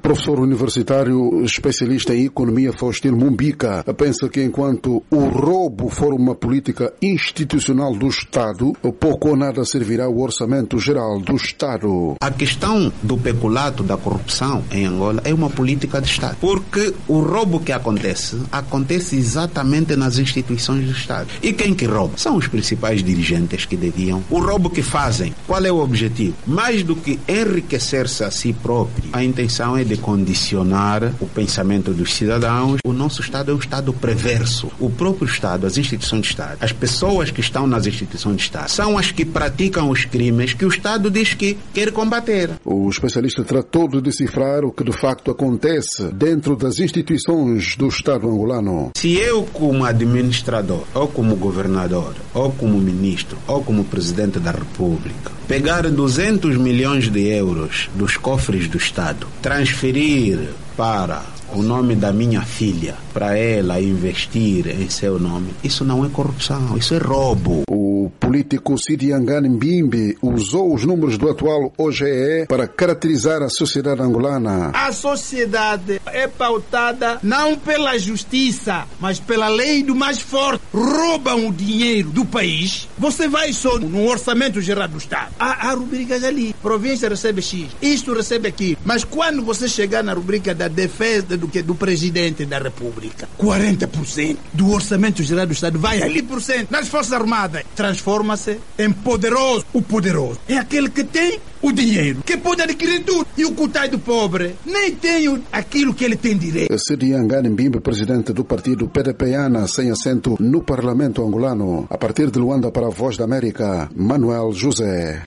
professor universitário especialista em economia Faustino Mumbica pensa que enquanto o roubo for uma política institucional do Estado, pouco ou nada servirá o orçamento geral do Estado. A questão do peculato, da corrupção em Angola é uma política de Estado, porque o roubo que acontece exatamente nas instituições do Estado. E quem que rouba? São os principais dirigentes que deviam. O roubo que fazem, qual é o objetivo? Mais do que enriquecer-se a si próprio, a intenção é de condicionar o pensamento dos cidadãos. O nosso Estado é um Estado perverso. O próprio Estado, as instituições de Estado, as pessoas que estão nas instituições de Estado, são as que praticam os crimes que o Estado diz que quer combater. O especialista tratou de decifrar o que de facto acontece dentro das instituições do Estado angolano. Se eu, como administrador, ou como governador, ou como ministro, ou como presidente da República, pegar 200 milhões de euros dos cofres do Estado, transferir para o nome da minha filha, para ela investir em seu nome, isso não é corrupção, isso é roubo. O político Sidi Angani Mbimbi usou os números do atual OGE para caracterizar a sociedade angolana. A sociedade é pautada não pela justiça, mas pela lei do mais forte. Roubam o dinheiro do país. Você vai só no orçamento geral do Estado. Há rubricas ali. Província recebe X, isto recebe aquilo. Mas quando você chegar na rubrica da defesa do presidente da República, 40% do orçamento geral do Estado vai ali por cento nas Forças Armadas. Transforma-se em poderoso. O poderoso é aquele que tem o dinheiro, que pode adquirir tudo. E o coitado pobre nem tem aquilo que ele tem direito. Sidi Angani Mbimbi, presidente do partido PDPiana, sem assento no Parlamento angolano. A partir de Luanda para a Voz da América, Manuel José.